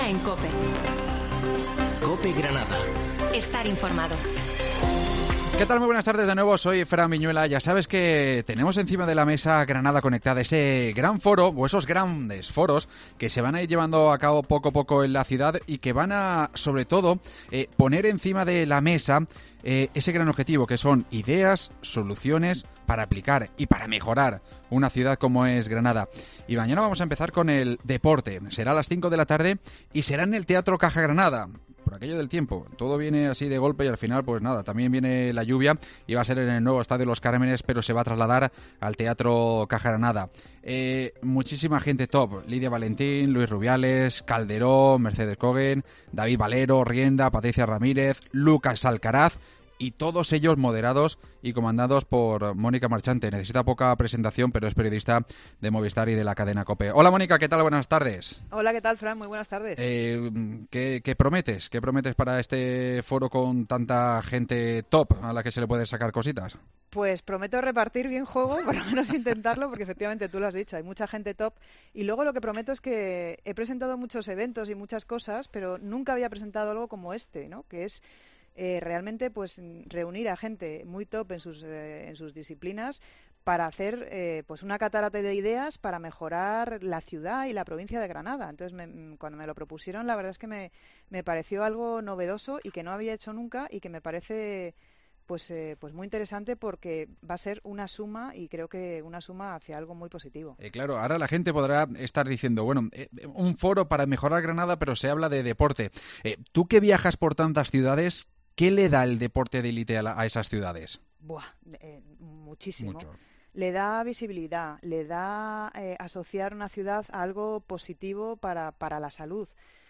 en COPE. COPE Granada. Estar informado. ¿Qué tal? Muy buenas tardes de nuevo, soy Fran Viñuela. Ya sabes que tenemos encima de la mesa Granada Conectada, ese gran foro o esos grandes foros que se van a ir llevando a cabo poco a poco en la ciudad y que van a, sobre todo, poner encima de la mesa ese gran objetivo que son ideas, soluciones para aplicar y para mejorar una ciudad como es Granada. Y mañana vamos a empezar con el deporte. Será a las 5 de la tarde y será en el Teatro Caja Granada. Por aquello del tiempo, todo viene así de golpe y al final pues nada, también viene la lluvia y va a ser en el nuevo Estadio Los Cármenes, pero se va a trasladar al Teatro Caja Granada. Muchísima gente top: Lidia Valentín, Luis Rubiales, Calderón, Mercedes Cogen, David Valero, Rienda, Patricia Ramírez, Lucas Alcaraz, y todos ellos moderados y comandados por Mónica Marchante. Necesita poca presentación, pero es periodista de Movistar y de la cadena COPE. Hola Mónica, ¿qué tal? Buenas tardes. Hola, ¿qué tal, Fran? Muy buenas tardes. ¿Qué prometes? ¿Qué prometes para este foro con tanta gente top a la que se le puede sacar cositas? Pues prometo repartir bien juego, por lo menos intentarlo, porque efectivamente tú lo has dicho, hay mucha gente top. Y luego lo que prometo es que he presentado muchos eventos y muchas cosas, pero nunca había presentado algo como este, ¿no? Que es realmente pues reunir a gente muy top en sus disciplinas para hacer pues una catarata de ideas para mejorar la ciudad y la provincia de Granada. Entonces, cuando me lo propusieron, la verdad es que me pareció algo novedoso y que no había hecho nunca y que me parece pues muy interesante porque va a ser una suma y creo que una suma hacia algo muy positivo. Claro, ahora la gente podrá estar diciendo, bueno, un foro para mejorar Granada, pero se habla de deporte. Tú que viajas por tantas ciudades, ¿qué le da el deporte de élite a esas ciudades? Muchísimo. Mucho. Le da visibilidad, le da asociar una ciudad a algo positivo para la salud.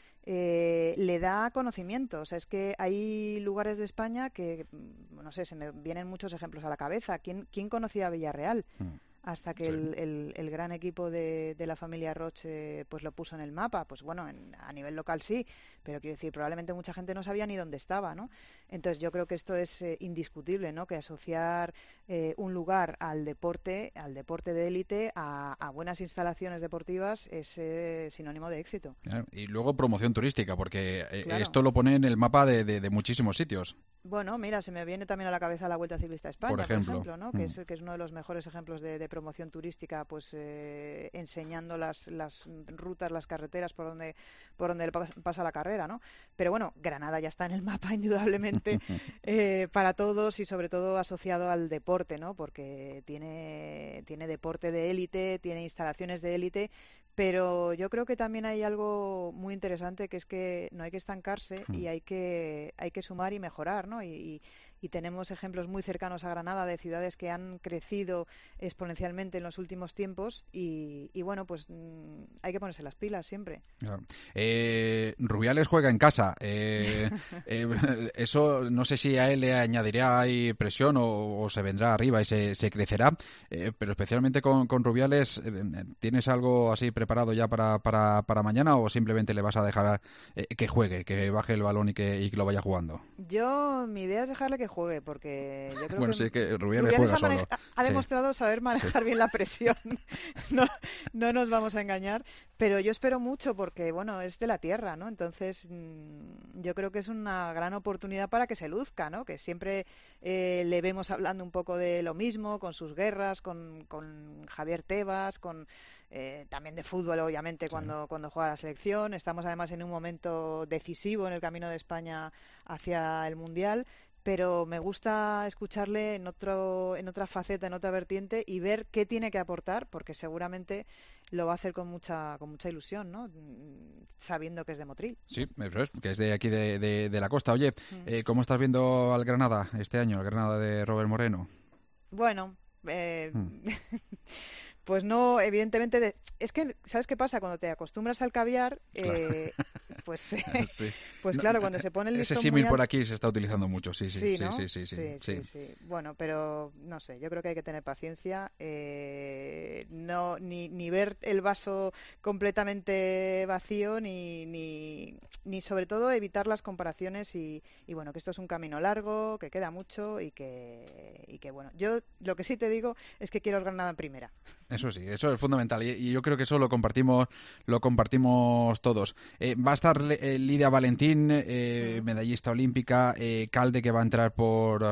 Le da conocimiento. O sea, es que hay lugares de España que, no sé, se me vienen muchos ejemplos a la cabeza. ¿Quién conocía a Villarreal? Hasta que sí. el gran equipo de la familia Roche pues lo puso en el mapa. Pues bueno, a nivel local sí, pero quiero decir, probablemente mucha gente no sabía ni dónde estaba, ¿no? Entonces yo creo que esto es indiscutible, ¿no? Que asociar un lugar al deporte de élite, a buenas instalaciones deportivas, es sinónimo de éxito. Y luego promoción turística, porque Claro. esto lo pone en el mapa de muchísimos sitios. Bueno, mira, se me viene también a la cabeza la Vuelta Ciclista a España, Por ejemplo, ¿no? Que es uno de los mejores ejemplos de promoción turística, pues enseñando las rutas, las carreteras por donde pasa la carrera, ¿no? Pero bueno, Granada ya está en el mapa indudablemente para todos y sobre todo asociado al deporte, ¿no? Porque tiene deporte de élite, tiene instalaciones de élite. Pero yo creo que también hay algo muy interesante, que es que no hay que estancarse y hay que sumar y mejorar, ¿no? Y tenemos ejemplos muy cercanos a Granada de ciudades que han crecido exponencialmente en los últimos tiempos y bueno, pues hay que ponerse las pilas siempre. Claro. Rubiales juega en casa. Eso no sé si a él le añadirá ahí presión o se vendrá arriba y se crecerá, pero especialmente con Rubiales, ¿tienes algo así preparado ya para mañana o simplemente le vas a dejar que juegue, que baje el balón y que lo vaya jugando? Mi idea es dejarle que juegue, porque yo creo bueno, que sí, que Rubiales juega solo. Ha demostrado saber manejar bien la presión. No nos vamos a engañar, pero yo espero mucho porque, bueno, es de la tierra, ¿no? Entonces, yo creo que es una gran oportunidad para que se luzca, ¿no? Que siempre le vemos hablando un poco de lo mismo, con sus guerras, con Javier Tebas, también de fútbol, obviamente, sí. cuando juega la selección. Estamos además en un momento decisivo en el camino de España hacia el Mundial, pero me gusta escucharle en otra faceta, en otra vertiente y ver qué tiene que aportar, porque seguramente lo va a hacer con mucha ilusión, ¿no? Sabiendo que es de Motril. Sí, que es de aquí de la costa. Oye, ¿cómo estás viendo al Granada este año, al Granada de Robert Moreno? Bueno, pues no, evidentemente, es que, ¿sabes qué pasa? Cuando te acostumbras al caviar, pues sí. pues claro, cuando se pone el listón ese símil muy por alto, aquí se está utilizando mucho, sí. ¿no? Sí. Bueno, pero no sé, yo creo que hay que tener paciencia, no ni ver el vaso completamente vacío, ni sobre todo evitar las comparaciones y bueno, que esto es un camino largo, que queda mucho y que bueno, yo lo que sí te digo es que quiero el Granada en primera. Eso sí, eso es fundamental y yo creo que eso lo compartimos todos. Va a estar estar Lidia Valentín, medallista olímpica, Calde, que va a entrar por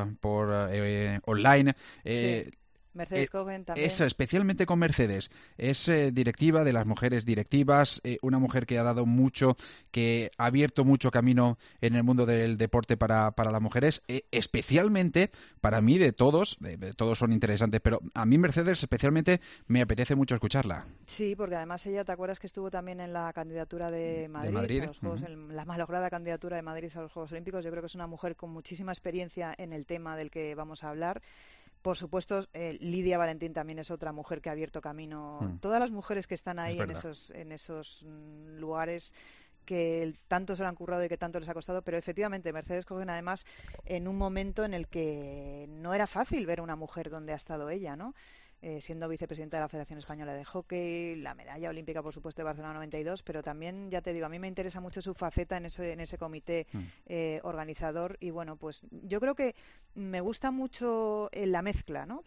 online. Sí. Mercedes Kogen también. Eso, especialmente con Mercedes. Es directiva de las mujeres directivas, una mujer que ha dado mucho, que ha abierto mucho camino en el mundo del deporte para las mujeres, especialmente para mí de todos son interesantes, pero a mí Mercedes especialmente me apetece mucho escucharla. Sí, porque además ella, ¿te acuerdas que estuvo también en la candidatura de Madrid? A los Juegos, en la malograda candidatura de Madrid a los Juegos Olímpicos? Yo creo que es una mujer con muchísima experiencia en el tema del que vamos a hablar. Por supuesto, Lidia Valentín también es otra mujer que ha abierto camino. Todas las mujeres que están ahí en esos lugares que tanto se lo han currado y que tanto les ha costado, pero efectivamente Mercedes Kogen, además, en un momento en el que no era fácil ver a una mujer donde ha estado ella, ¿no? Siendo vicepresidenta de la Federación Española de Hockey, la medalla olímpica, por supuesto, de Barcelona 92, pero también, ya te digo, a mí me interesa mucho su faceta en ese comité organizador, y bueno, pues yo creo que me gusta mucho la mezcla, ¿no?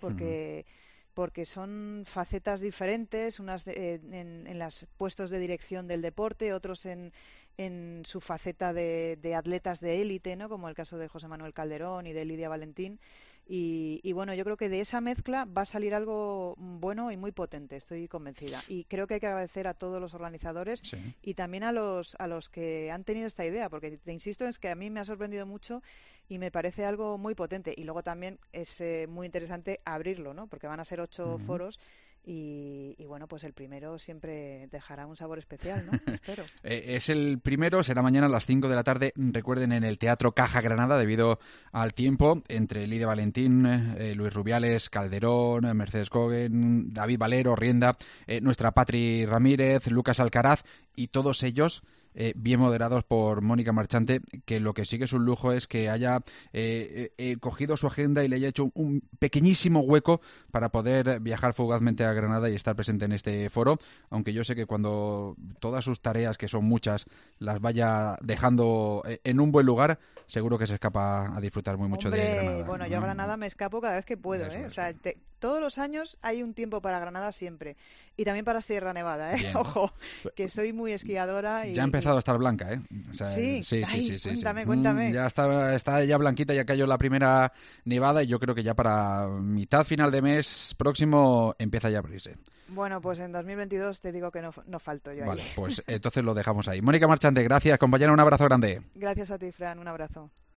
Porque son facetas diferentes, unas en los puestos de dirección del deporte, otros en su faceta de atletas de élite, ¿no? Como el caso de José Manuel Calderón y de Lidia Valentín. Y bueno, yo creo que de esa mezcla va a salir algo bueno y muy potente, estoy convencida. Y creo que hay que agradecer a todos los organizadores y también a los que han tenido esta idea, porque te insisto, es que a mí me ha sorprendido mucho y me parece algo muy potente. Y luego también es muy interesante abrirlo, ¿no? Porque van a ser 8 foros. Y bueno, pues el primero siempre dejará un sabor especial, ¿no? Espero. Es el primero, será mañana a las 5 de la tarde, recuerden, en el Teatro Caja Granada, debido al tiempo, entre Lidia Valentín, Luis Rubiales, Calderón, Mercedes Kogen, David Valero, Rienda, nuestra Patri Ramírez, Lucas Alcaraz, y todos ellos bien moderados por Mónica Marchante, que lo que sí que es un lujo es que haya cogido su agenda y le haya hecho un pequeñísimo hueco para poder viajar fugazmente a Granada y estar presente en este foro, aunque yo sé que cuando todas sus tareas, que son muchas, las vaya dejando en un buen lugar, seguro que se escapa a disfrutar muy mucho de Granada. Bueno, yo a Granada me escapo cada vez que puedo, ¿eh? O sea, todos los años hay un tiempo para Granada siempre, y también para Sierra Nevada, ¿eh? Bien. Ojo, que soy muy esquiadora y... Ya ha empezado a estar blanca, ¿eh? O sea, sí. Cuéntame, sí. Cuéntame. Ya está ya blanquita, ya cayó la primera nevada y yo creo que ya para mitad final de mes próximo empieza ya a abrirse. Bueno, pues en 2022 te digo que no falto yo ahí. Vale, pues entonces lo dejamos ahí. Mónica Marchante, gracias, compañera, un abrazo grande. Gracias a ti, Fran, un abrazo.